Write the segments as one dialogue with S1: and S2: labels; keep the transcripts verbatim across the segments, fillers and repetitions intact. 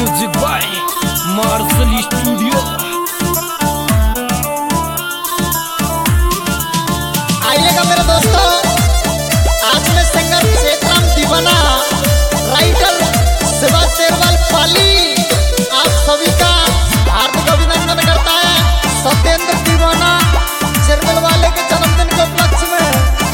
S1: Music by Marshal studio.
S2: आइएगा मेरे दोस्तों, आज मैं सिंगर क्षेत्रम दीवाना, राइटर शिवा शेरवाल पाली आप सभी का हार्दिक अभिनंदन करता है। सत्येंद्र दीवाना शेरवाल वाले के जन्मदिन के उपलक्ष्य में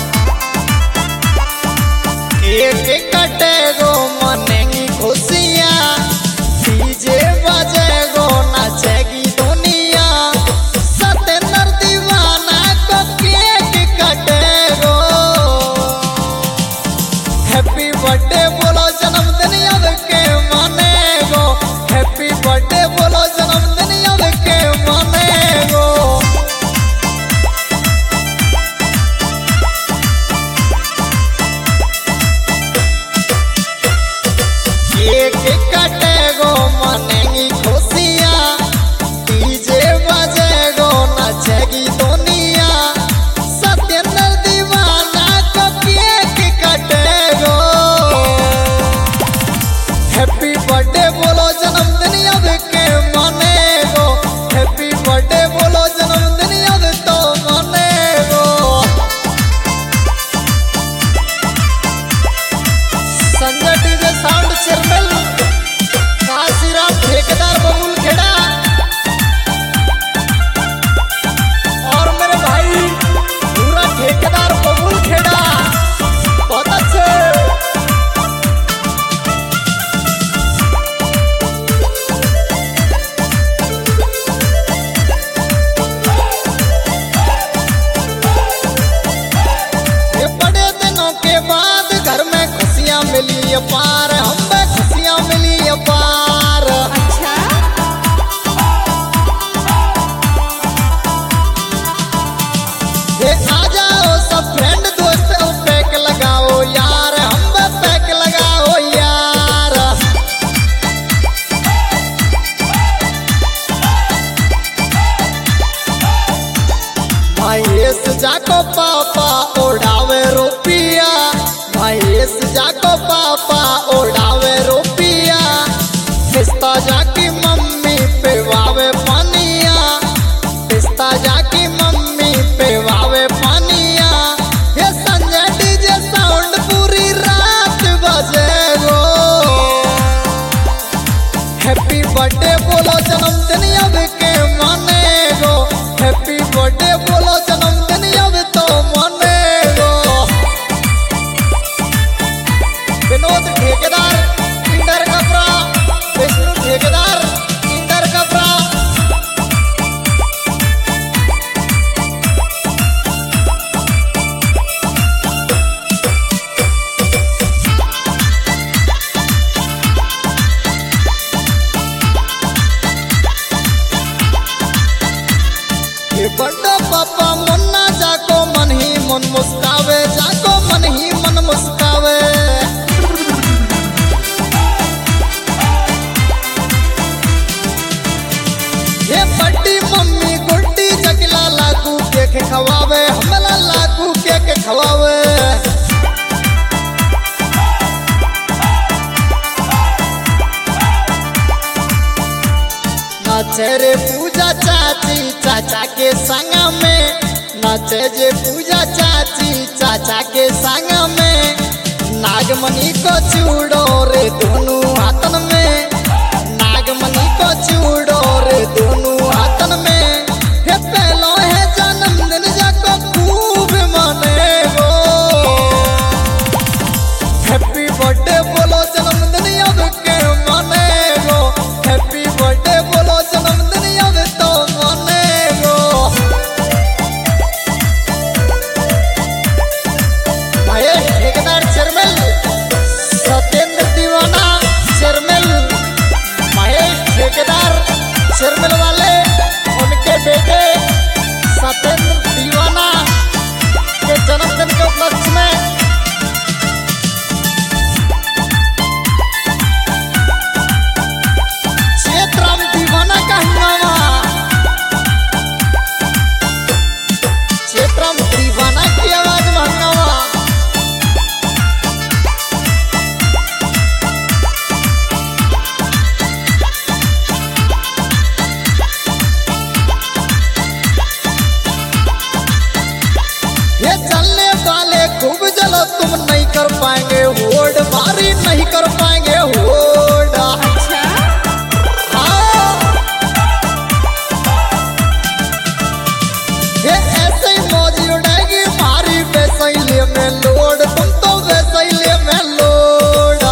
S2: एक एक कटेगो मनेगी खुशियाँ, डीजे बजेगो नाचेगी दुनिया। सत्येंद्र दीवाना को केक कटेगो, हैप्पी बर्थडे बोलो जन्मदिन याद के मनेगो, हैप्पी बर्थडे बोलो जन्मदिन याद के मनेगो। एक एक कटेगो मनेगी खुशियाँ, डीजे बजेगो नाचेगी दुनिया। सत्येंद्र दीवाना को केक कटेगो, हैप्पी बर्थडे बोलो जन्मदिन याद के मनेगो, हैप्पी बर्थडे बोलो जन्मदिन याद तो मनेगो। Sanjay DJ sound channel, Kashiram ठेकेदार बबुल खेड़ा और मेरे भाई पूरा ठेकेदार बबुल खेड़ा, बहुत अच्छे। ये बड़े दिनों के बाद घर में खुशियाँ मिली अपार, हमें खुशियाँ मिली अपार। ये आ जाओ सब फ्रेंड दोस्त, पैक लगाओ यार, हम पैक लगाओ यार। महेश जाको पापा ओढ़ावे रुपिया, महेश जाको पापा ओढ़ावे रुपिया। पिस्ता जाकी मम्मी पेवावे पानिया, पिस्ता जाकी मम्मी पेवावे पानिया। ये संजय डीजे साउंड पूरी रात बजेगो, हैप्पी बर्थडे बोलो जन्मदिन याद के मनेगो, हैप्पी बर्थडे बोलो जन्मदिन याद तो मनेगो। विनोद ठेकेदार इंदर कपड़ा, विष्णु ठेकेदार इंदर कपड़ा। ये बड़ा पापा मुन्ना जाको मन ही मन मुस्कावे, जाको मन ही मन मुस्कावे। ये बड़ी मम्मी गुड्डी जगला लाकू केक खवावे, हमला लाकू केक खवावे। नाचे रे पूजा चाची चाचा के संग में, नाचे जे पूजा चाची चाचा के संग में। नागमणि को चूड़ो रे दोनों हाथन में, नागमणि को चूड़ो रे दोनों हाथन में। हे पहलो है जन्मदिन जाको खूब मनेगो, हैप्पी बर्थडे बोलो जन्मदिन याद के मनेगो, हैप्पी बर्थडे बोलो जन्मदिन याद तो मनेगो। महेश ठेकेदार चेरमेल, सत्येंद्र दीवाना चेरमेल, महेश ठेकेदार चेरमेल वाले उनके बेटे सत्येंद्र दीवाना के जन्मदिन के उपलक्ष्य में क्षेत्रम दीवाना का हंगामा, क्षेत्रम दीवाना की आवाज में हंगामा। कर पाएंगे होड़, भारी नहीं कर पाएंगे होड़।
S3: अच्छा
S2: हाँ। ये ऐसे ही मौज उड़ेगी भारी वैसैले में लोड, तुम तो वैसैले में लोड।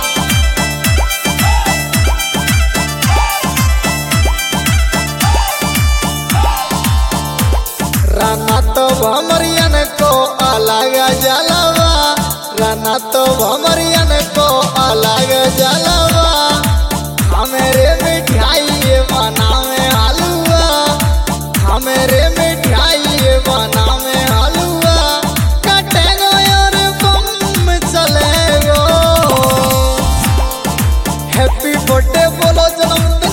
S2: राना तो भमरियन को अलग जलवा, राना तो भमरियन को अलग जलवा। हमेरे मिठाई बना में हलवा, हमेरे मिठाई बना में हलवा। कटेगो और बम चलेगो, हैप्पी बर्थडे बोलो जन्मदिन